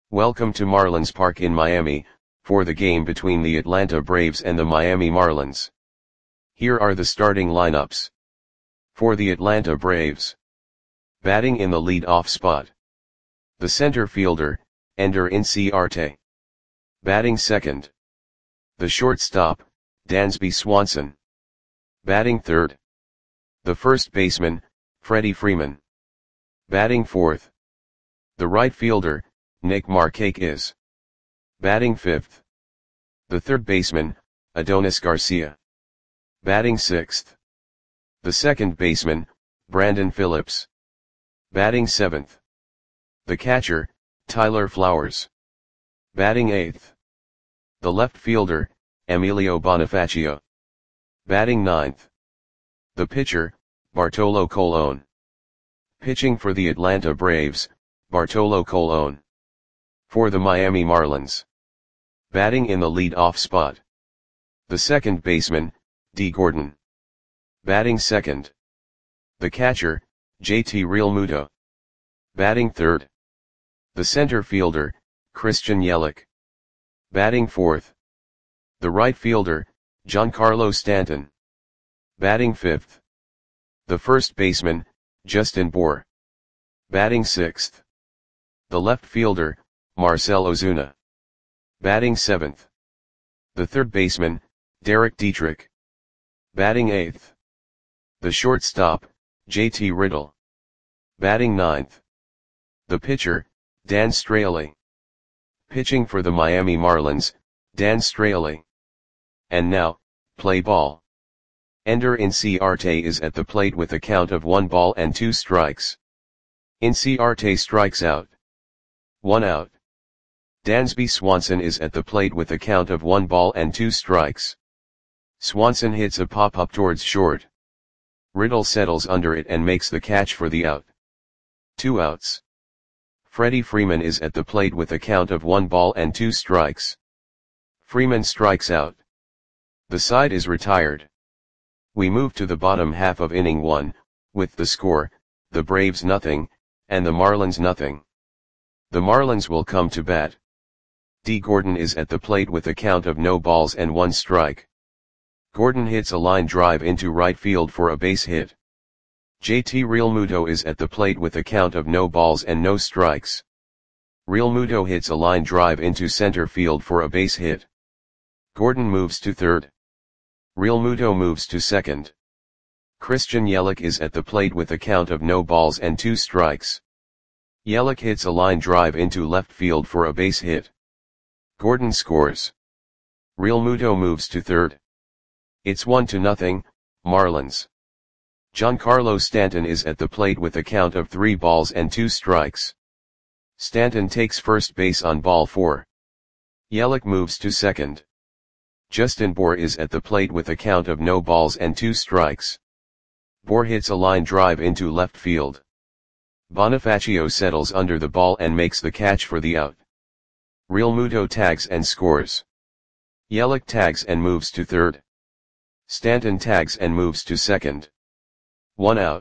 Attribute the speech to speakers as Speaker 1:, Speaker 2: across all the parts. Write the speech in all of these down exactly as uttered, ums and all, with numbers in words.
Speaker 1: Welcome to Marlins Park in Miami, for the game between the Atlanta Braves and the Miami Marlins. Here are the starting lineups. For the Atlanta Braves. Batting in the lead-off spot. The center fielder, Ender Inciarte. Batting second. The shortstop, Dansby Swanson. Batting third. The first baseman, Freddie Freeman. Batting fourth. The right fielder, Nick Markakis. Batting fifth. The third baseman, Adonis Garcia. Batting sixth. The second baseman, Brandon Phillips. Batting seventh. The catcher, Tyler Flowers. Batting eighth. The left fielder, Emilio Bonifacio. Batting ninth. The pitcher, Bartolo Colon. Pitching for the Atlanta Braves, Bartolo Colon. For the Miami Marlins. Batting in the lead-off spot. The second baseman, Dee Gordon. Batting second. The catcher, J T Realmuto. Batting third. The center fielder, Christian Yelich. Batting fourth. The right fielder, Giancarlo Stanton. Batting fifth. The first baseman, Justin Bour. Batting sixth. The left fielder, Marcell Ozuna. Batting seventh. The third baseman, Derek Dietrich. Batting eighth. The shortstop, J T Riddle. Batting ninth. The pitcher, Dan Straily. Pitching for the Miami Marlins, Dan Straily. And now, play ball. Ender Inciarte is at the plate with a count of one ball and two strikes. Inciarte strikes out. One out. Dansby Swanson is at the plate with a count of one ball and two strikes. Swanson hits a pop-up towards short. Riddle settles under it and makes the catch for the out. Two outs. Freddie Freeman is at the plate with a count of one ball and two strikes. Freeman strikes out. The side is retired. We move to the bottom half of inning one, with the score, the Braves nothing, and the Marlins nothing. The Marlins will come to bat. Dee Gordon is at the plate with a count of no balls and one strike. Gordon hits a line drive into right field for a base hit. J T Realmuto is at the plate with a count of no balls and no strikes. Realmuto hits a line drive into center field for a base hit. Gordon moves to third. Realmuto moves to second. Christian Yelich is at the plate with a count of no balls and two strikes. Yelich hits a line drive into left field for a base hit. Gordon scores. Realmuto moves to third. It's one to nothing, Marlins. Giancarlo Stanton is at the plate with a count of three balls and two strikes. Stanton takes first base on ball four. Yelich moves to second. Justin Bour is at the plate with a count of no balls and two strikes. Bour hits a line drive into left field. Bonifacio settles under the ball and makes the catch for the out. Realmuto tags and scores. Yelich tags and moves to third. Stanton tags and moves to second. One out.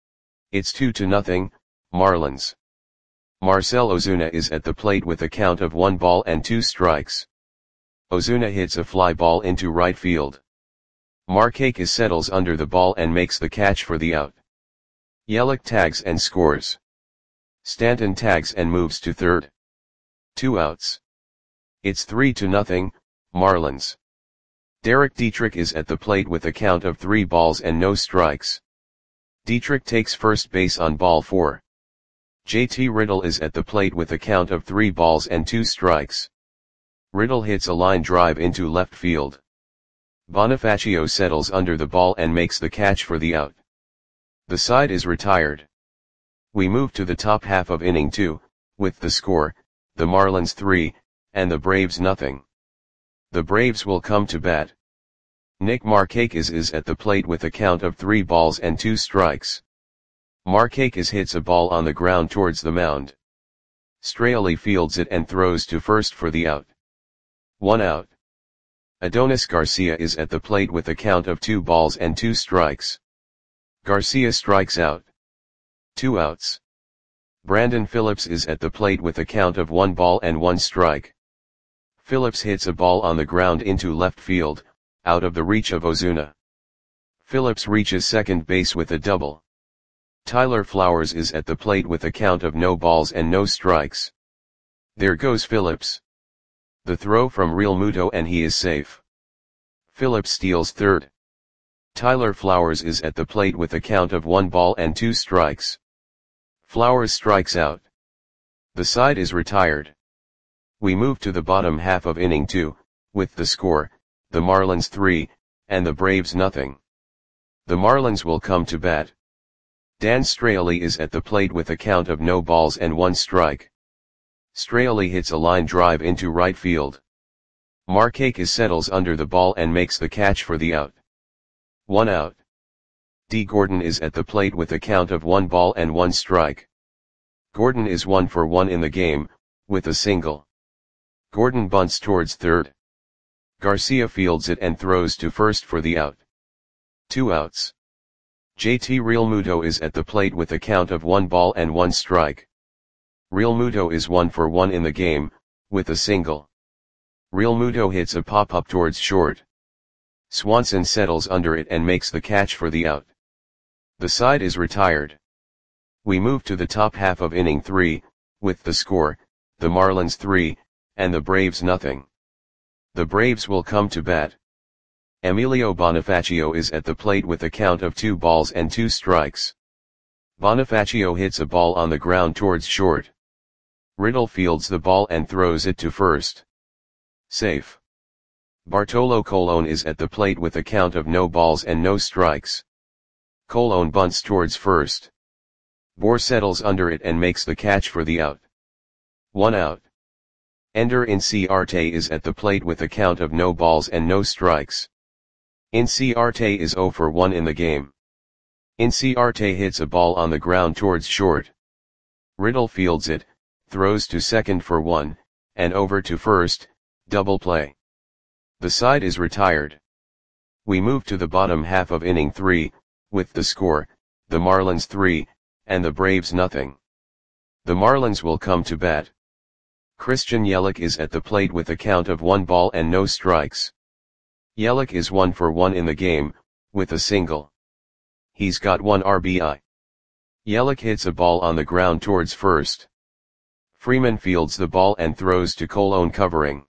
Speaker 1: It's two to nothing, Marlins. Marcell Ozuna is at the plate with a count of one ball and two strikes. Ozuna hits a fly ball into right field. Markakis settles under the ball and makes the catch for the out. Yelich tags and scores. Stanton tags and moves to third. Two outs. It's three to nothing, Marlins. Derek Dietrich is at the plate with a count of three balls and no strikes. Dietrich takes first base on ball four. J T Riddle is at the plate with a count of three balls and two strikes. Riddle hits a line drive into left field. Bonifacio settles under the ball and makes the catch for the out. The side is retired. We move to the top half of inning two, with the score, the Marlins three, and the Braves nothing. The Braves will come to bat. Nick Markakis is at the plate with a count of three balls and two strikes. Markakis hits a ball on the ground towards the mound. Straily fields it and throws to first for the out. One out. Adonis Garcia is at the plate with a count of two balls and two strikes. Garcia strikes out. Two outs. Brandon Phillips is at the plate with a count of one ball and one strike. Phillips hits a ball on the ground into left field, out of the reach of Ozuna. Phillips reaches second base with a double. Tyler Flowers is at the plate with a count of no balls and no strikes. There goes Phillips. The throw from Real Muto and he is safe. Phillips steals third. Tyler Flowers is at the plate with a count of one ball and two strikes. Flowers strikes out. The side is retired. We move to the bottom half of inning two, with the score, the Marlins three, and the Braves nothing. The Marlins will come to bat. Dan Straily is at the plate with a count of no balls and one strike. Straily hits a line drive into right field. Markakis settles under the ball and makes the catch for the out. One out. D. Gordon is at the plate with a count of one ball and one strike. Gordon is one for one in the game, with a single. Gordon bunts towards third. Garcia fields it and throws to first for the out. Two outs. J T Realmuto is at the plate with a count of one ball and one strike. Realmuto is one for one in the game, with a single. Realmuto hits a pop-up towards short. Swanson settles under it and makes the catch for the out. The side is retired. We move to the top half of inning three, with the score, the Marlins three, and the Braves nothing. The Braves will come to bat. Emilio Bonifacio is at the plate with a count of two balls and two strikes. Bonifacio hits a ball on the ground towards short. Riddle fields the ball and throws it to first. Safe. Bartolo Colon is at the plate with a count of no balls and no strikes. Colon bunts towards first. Bohr settles under it and makes the catch for the out. One out. Ender Inciarte is at the plate with a count of no balls and no strikes. Inciarte is zero for one in the game. Inciarte hits a ball on the ground towards short. Riddle fields it, throws to second for one, and over to first, double play. The side is retired. We move to the bottom half of inning three, with the score, the Marlins three, and the Braves nothing. The Marlins will come to bat. Christian Yelich is at the plate with a count of one ball and no strikes. Yelich is one for one in the game, with a single. He's got one R B I. Yelich hits a ball on the ground towards first. Freeman fields the ball and throws to Colon covering.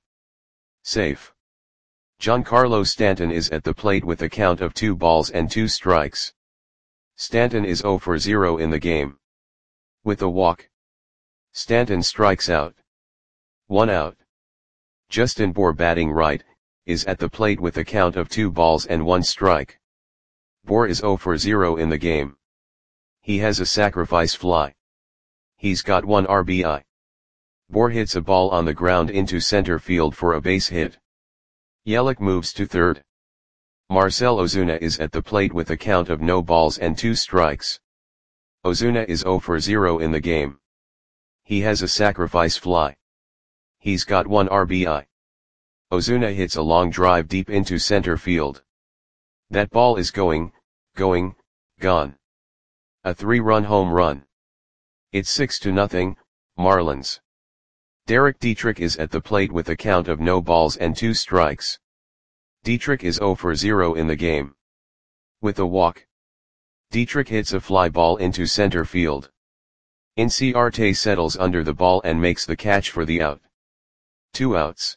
Speaker 1: Safe. Giancarlo Stanton is at the plate with a count of two balls and two strikes. Stanton is zero for zero in the game. With a walk. Stanton strikes out. One out. Justin Bour batting right, is at the plate with a count of two balls and one strike. Bour is zero for zero in the game. He has a sacrifice fly. He's got one R B I. Bour hits a ball on the ground into center field for a base hit. Yelich moves to third. Marcell Ozuna is at the plate with a count of no balls and two strikes. Ozuna is zero for zero in the game. He has a sacrifice fly. He's got one R B I. Ozuna hits a long drive deep into center field. That ball is going, going, gone. A three-run home run. It's six to nothing, Marlins. Derek Dietrich is at the plate with a count of no balls and two strikes. Dietrich is zero for zero in the game. With a walk. Dietrich hits a fly ball into center field. Inciarte settles under the ball and makes the catch for the out. Two outs.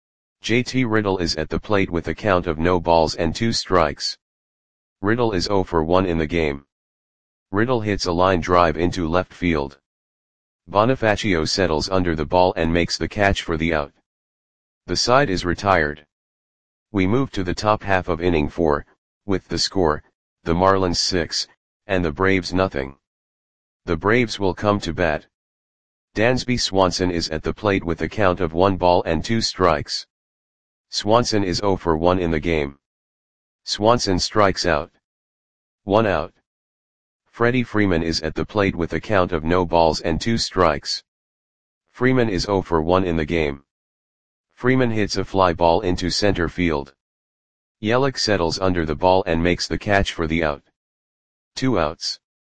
Speaker 1: J T Riddle is at the plate with a count of no balls and two strikes. Riddle is zero for one in the game. Riddle hits a line drive into left field. Bonifacio settles under the ball and makes the catch for the out. The side is retired. We move to the top half of inning four, with the score, the Marlins six, and the Braves nothing. The Braves will come to bat. Dansby Swanson is at the plate with a count of one ball and two strikes. Swanson is zero for one in the game. Swanson strikes out. One out. Freddie Freeman is at the plate with a count of no balls and two strikes. Freeman is zero for one in the game. Freeman hits a fly ball into center field. Yelich settles under the ball and makes the catch for the out. Two outs.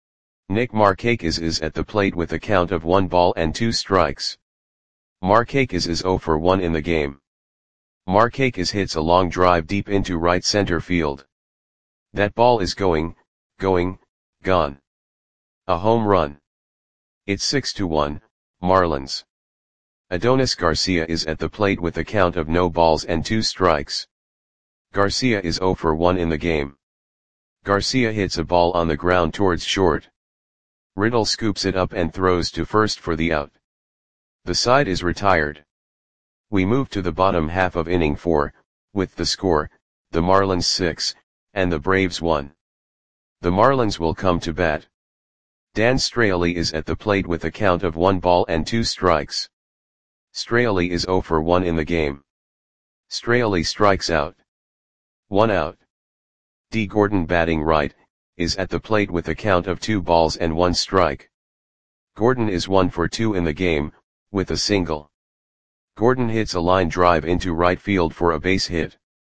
Speaker 1: Nick Markakis is at the plate with a count of one ball and two strikes. Markakis is zero for one in the game. Markakis hits a long drive deep into right center field. That ball is going, going, gone. A home run. It's six to one, Marlins. Adonis Garcia is at the plate with a count of no balls and two strikes. Garcia is zero for one in the game. Garcia hits a ball on the ground towards short. Riddle scoops it up and throws to first for the out. The side is retired. We move to the bottom half of inning four, with the score, the Marlins six, and the Braves one. The Marlins will come to bat. Dan Straily is at the plate with a count of one ball and two strikes. Straily is zero for one in the game. Straily strikes out. One out. D. Gordon, batting right, is at the plate with a count of two balls and one strike. Gordon is one for two in the game, with a single. Gordon hits a line drive into right field for a base hit.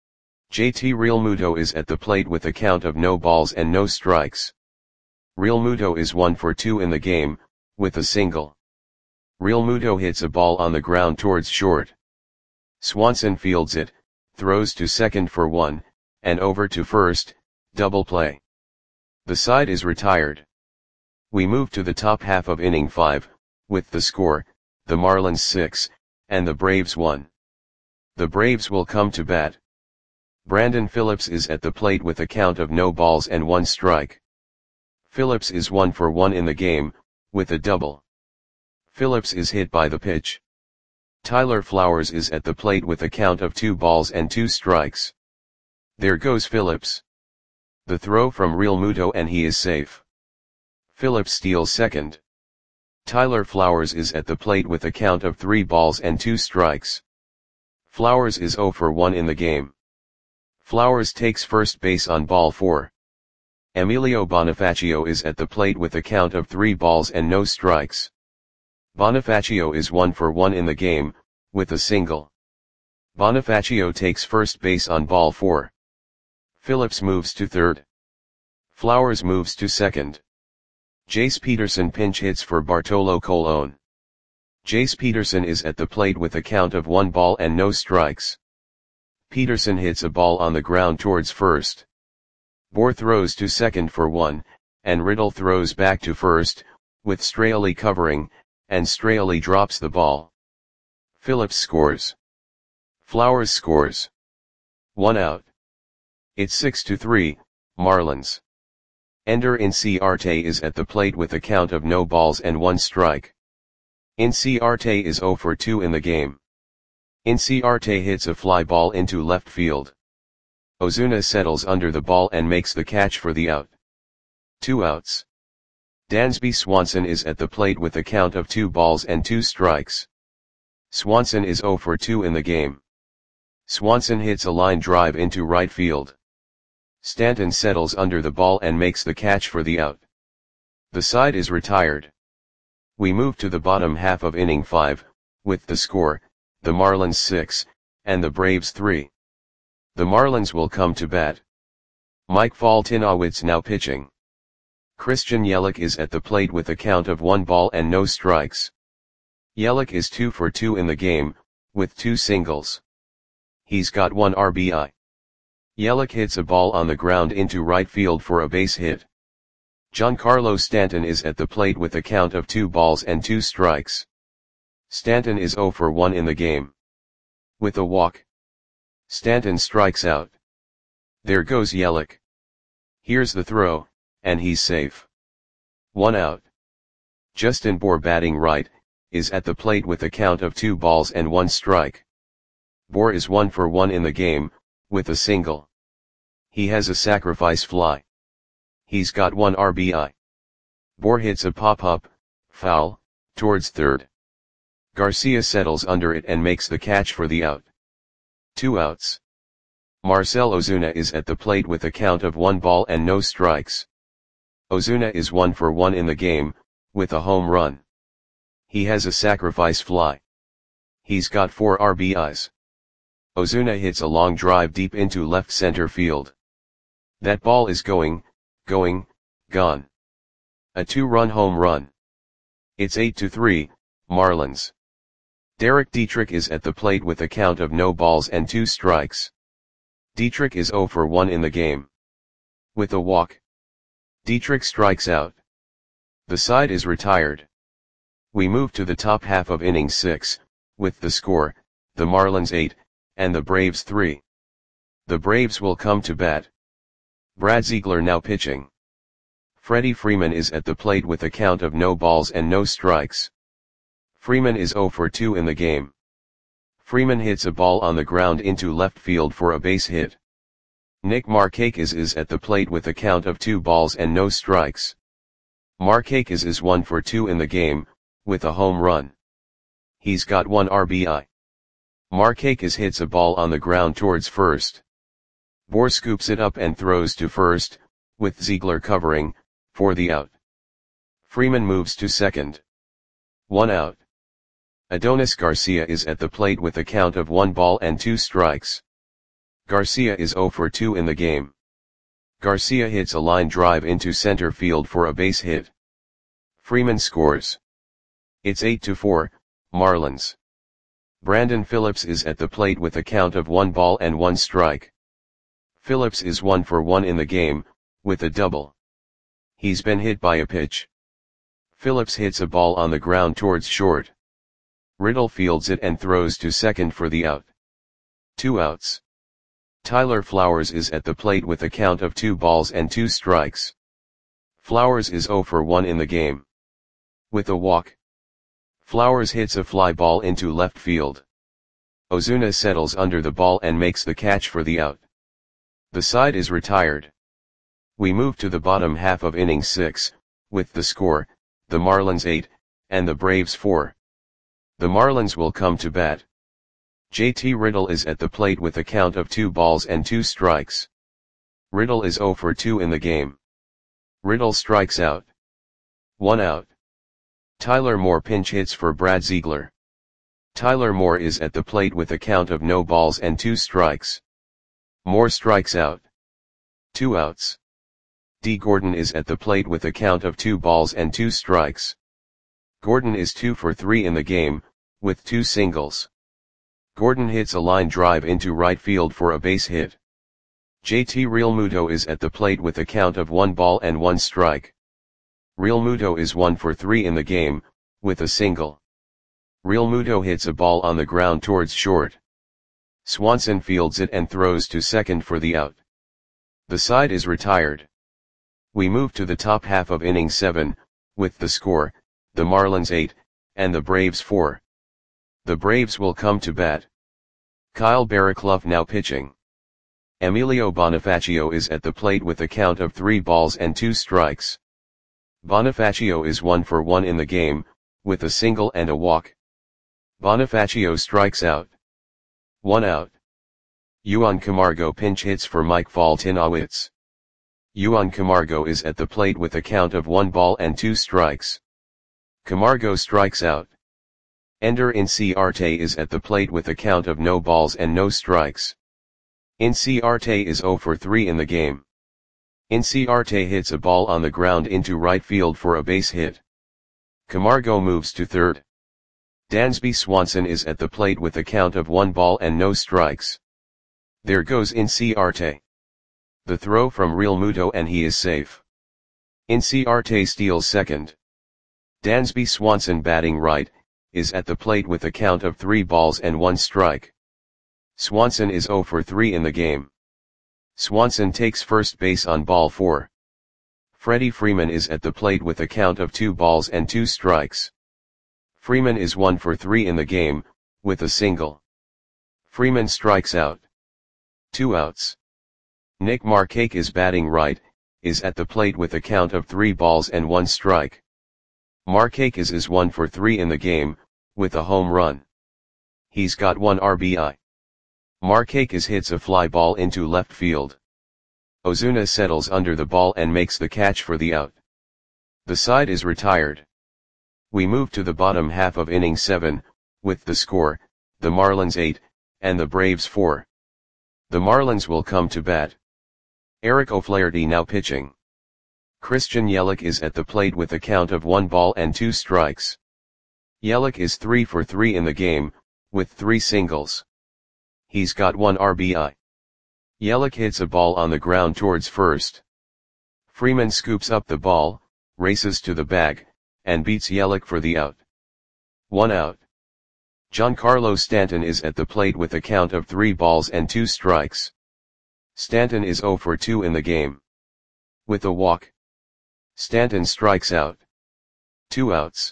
Speaker 1: J T Realmuto is at the plate with a count of no balls and no strikes. Realmuto is one for two in the game, with a single. Realmuto hits a ball on the ground towards short. Swanson fields it, throws to second for one, and over to first, double play. The side is retired. We move to the top half of inning five, with the score, the Marlins six, and the Braves one. The Braves will come to bat. Brandon Phillips is at the plate with a count of no balls and one strike. Phillips is one for one in the game, with a double. Phillips is hit by the pitch. Tyler Flowers is at the plate with a count of two balls and two strikes. There goes Phillips. The throw from Realmuto and he is safe. Phillips steals second. Tyler Flowers is at the plate with a count of three balls and two strikes. Flowers is zero for one in the game. Flowers takes first base on ball four. Emilio Bonifacio is at the plate with a count of three balls and no strikes. Bonifacio is one for one in the game, with a single. Bonifacio takes first base on ball four. Phillips moves to third. Flowers moves to second. Jace Peterson pinch hits for Bartolo Colon. Jace Peterson is at the plate with a count of one ball and no strikes. Peterson hits a ball on the ground towards first. Bohr throws to second for one, and Riddle throws back to first, with Straily covering, and Straily drops the ball. Phillips scores. Flowers scores. One out. It's six to three, Marlins. Ender Inciarte is at the plate with a count of no balls and one strike. Inciarte is zero for two in the game. Inciarte hits a fly ball into left field. Ozuna settles under the ball and makes the catch for the out. Two outs. Dansby Swanson is at the plate with a count of two balls and two strikes. Swanson is zero for two in the game. Swanson hits a line drive into right field. Stanton settles under the ball and makes the catch for the out. The side is retired. We move to the bottom half of inning five, with the score, the Marlins six, and the Braves three. The Marlins will come to bat. Mike Foltynewicz now pitching. Christian Yelich is at the plate with a count of one ball and no strikes. Yelich is two for two in the game, with two singles. He's got one R B I. Yelich hits a ball on the ground into right field for a base hit. Giancarlo Stanton is at the plate with a count of two balls and two strikes. Stanton is zero for one in the game. With a walk. Stanton strikes out. There goes Yelich. Here's the throw, and he's safe. One out. Justin Bour, batting right, is at the plate with a count of two balls and one strike. Bour is one for one in the game, with a single. He has a sacrifice fly. He's got one R B I. Bour hits a pop-up, foul, towards third. Garcia settles under it and makes the catch for the out. Two outs. Marcell Ozuna is at the plate with a count of one ball and no strikes. Ozuna is one for one in the game, with a home run. He has a sacrifice fly. He's got four R B Is. Ozuna hits a long drive deep into left center field. That ball is going, going, gone. A two-run home run. It's eight to three, Marlins. Derek Dietrich is at the plate with a count of no balls and two strikes. Dietrich is zero for one in the game. With a walk, Dietrich strikes out. The side is retired. We move to the top half of inning six, with the score, the Marlins eight, and the Braves three. The Braves will come to bat. Brad Ziegler now pitching. Freddie Freeman is at the plate with a count of no balls and no strikes. Freeman is zero for two in the game. Freeman hits a ball on the ground into left field for a base hit. Nick Markakis is at the plate with a count of two balls and no strikes. Markakis is one for two in the game, with a home run. He's got one R B I. Markakis hits a ball on the ground towards first. Bohr scoops it up and throws to first, with Ziegler covering, for the out. Freeman moves to second. One out. Adonis Garcia is at the plate with a count of one ball and two strikes. Garcia is zero for two in the game. Garcia hits a line drive into center field for a base hit. Freeman scores. It's eight to four, Marlins. Brandon Phillips is at the plate with a count of one ball and one strike. Phillips is one for one in the game, with a double. He's been hit by a pitch. Phillips hits a ball on the ground towards short. Riddle fields it and throws to second for the out. Two outs. Tyler Flowers is at the plate with a count of two balls and two strikes. Flowers is zero for one in the game. With a walk, Flowers hits a fly ball into left field. Ozuna settles under the ball and makes the catch for the out. The side is retired. We move to the bottom half of inning six, with the score, the Marlins eight, and the Braves four. The Marlins will come to bat. J T Riddle is at the plate with a count of two balls and two strikes. Riddle is zero for two in the game. Riddle strikes out. One out. Tyler Moore pinch hits for Brad Ziegler. Tyler Moore is at the plate with a count of no balls and two strikes. Moore strikes out. Two outs. D. Gordon is at the plate with a count of two balls and two strikes. Gordon is two for three in the game, with two singles. Gordon hits a line drive into right field for a base hit. J T Realmuto is at the plate with a count of one ball and one strike. Realmuto is one for three in the game, with a single. Realmuto hits a ball on the ground towards short. Swanson fields it and throws to second for the out. The side is retired. We move to the top half of inning seven, with the score, the Marlins eight, and the Braves four. The Braves will come to bat. Kyle Barraclough now pitching. Emilio Bonifacio is at the plate with a count of three balls and two strikes. Bonifacio is one for one in the game, with a single and a walk. Bonifacio strikes out. One out. Yuan Camargo pinch hits for Mike Foltynewicz. Yuan Camargo is at the plate with a count of one ball and two strikes. Camargo strikes out. Ender Inciarte is at the plate with a count of no balls and no strikes. Inciarte is zero for three in the game. Inciarte hits a ball on the ground into right field for a base hit. Camargo moves to third. Dansby Swanson is at the plate with a count of one ball and no strikes. There goes Inciarte. The throw from Realmuto and he is safe. Inciarte steals second. Dansby Swanson batting right, is at the plate with a count of three balls and one strike. Swanson is zero for three in the game. Swanson takes first base on ball four. Freddie Freeman is at the plate with a count of two balls and two strikes. Freeman is one for three in the game, with a single. Freeman strikes out. Two outs. Nick Markakis batting right, is at the plate with a count of three balls and one strike. Markakis is one for three in the game, with a home run. He's got one R B I. Markakis hits a fly ball into left field. Ozuna settles under the ball and makes the catch for the out. The side is retired. We move to the bottom half of inning seven, with the score, the Marlins eight, and the Braves four. The Marlins will come to bat. Eric O'Flaherty now pitching. Christian Yelich is at the plate with a count of one ball and two strikes. Yelich is three for three in the game, with three singles. He's got one R B I. Yelich hits a ball on the ground towards first. Freeman scoops up the ball, races to the bag, and beats Yelich for the out. One out. Giancarlo Stanton is at the plate with a count of three balls and two strikes. Stanton is zero for two in the game. With a walk, Stanton strikes out. Two outs.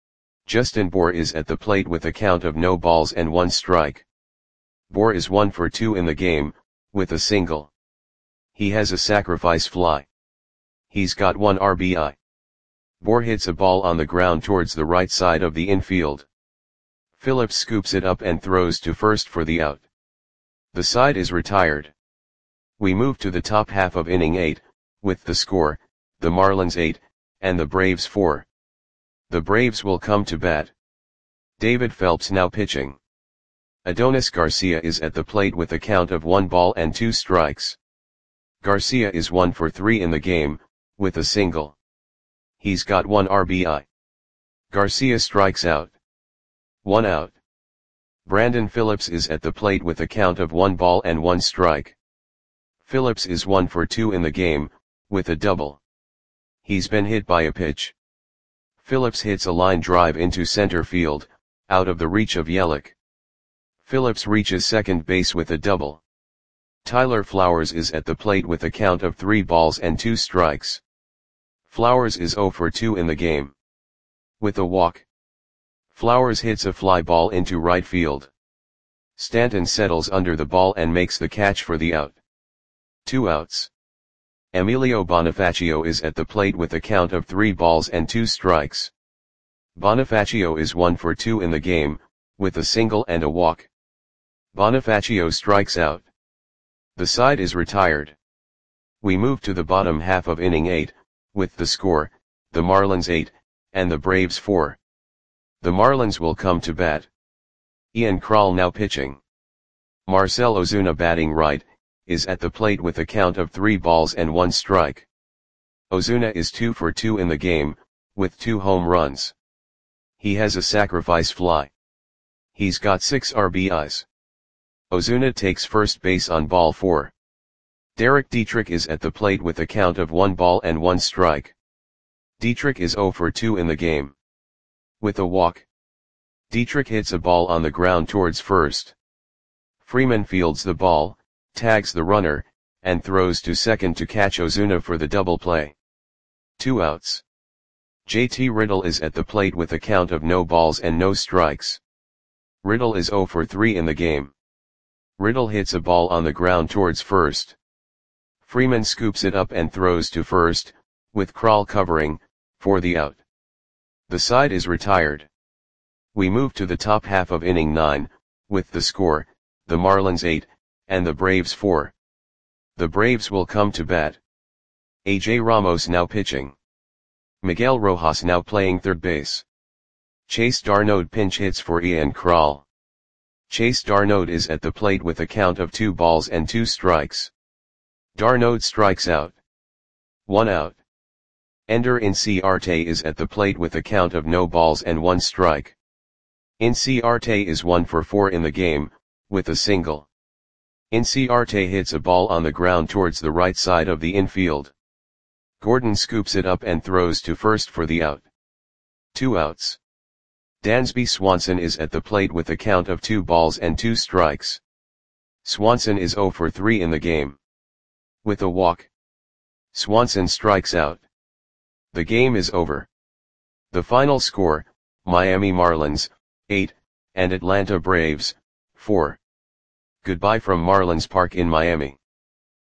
Speaker 1: Justin Bour is at the plate with a count of no balls and one strike. Bour is one for two in the game, with a single. He has a sacrifice fly. He's got one R B I. Bour hits a ball on the ground towards the right side of the infield. Phillips scoops it up and throws to first for the out. The side is retired. We move to the top half of inning eight, with the score, the Marlins eight, and the Braves four. The Braves will come to bat. David Phelps now pitching. Adonis Garcia is at the plate with a count of one ball and two strikes. Garcia is one for three in the game, with a single. He's got one R B I. Garcia strikes out. One out. Brandon Phillips is at the plate with a count of one ball and one strike. Phillips is one for two in the game, with a double. He's been hit by a pitch. Phillips hits a line drive into center field, out of the reach of Yelich. Phillips reaches second base with a double. Tyler Flowers is at the plate with a count of three balls and two strikes. Flowers is zero for two in the game. With a walk, Flowers hits a fly ball into right field. Stanton settles under the ball and makes the catch for the out. Two outs. Emilio Bonifacio is at the plate with a count of three balls and two strikes. Bonifacio is one for two in the game, with a single and a walk. Bonifacio strikes out. The side is retired. We move to the bottom half of inning eight, with the score, the Marlins eight, and the Braves four. The Marlins will come to bat. Ian Krall now pitching. Marcell Ozuna batting right, is at the plate with a count of three balls and one strike. Ozuna is two for two in the game, with two home runs. He has a sacrifice fly. He's got six R B Is. Ozuna takes first base on ball four. Derek Dietrich is at the plate with a count of one ball and one strike. Dietrich is zero for two in the game. With a walk, Dietrich hits a ball on the ground towards first. Freeman fields the ball, tags the runner, and throws to second to catch Ozuna for the double play. Two outs. J T Riddle is at the plate with a count of no balls and no strikes. Riddle is zero for three in the game. Riddle hits a ball on the ground towards first. Freeman scoops it up and throws to first, with Krall covering, for the out. The side is retired. We move to the top half of inning nine, with the score, the Marlins eight, and the Braves four. The Braves will come to bat. A J Ramos now pitching. Miguel Rojas now playing third base. Chase d'Arnaud pinch hits for Ian Krall. Chase d'Arnaud is at the plate with a count of two balls and two strikes. d'Arnaud strikes out. One out. Ender Inciarte is at the plate with a count of no balls and one strike. Inciarte is one for four in the game, with a single. Inciarte hits a ball on the ground towards the right side of the infield. Gordon scoops it up and throws to first for the out. Two outs. Dansby Swanson is at the plate with a count of two balls and two strikes. Swanson is zero for three in the game. With a walk, Swanson strikes out. The game is over. The final score, Miami Marlins, eight, and Atlanta Braves, four. Goodbye from Marlins Park in Miami.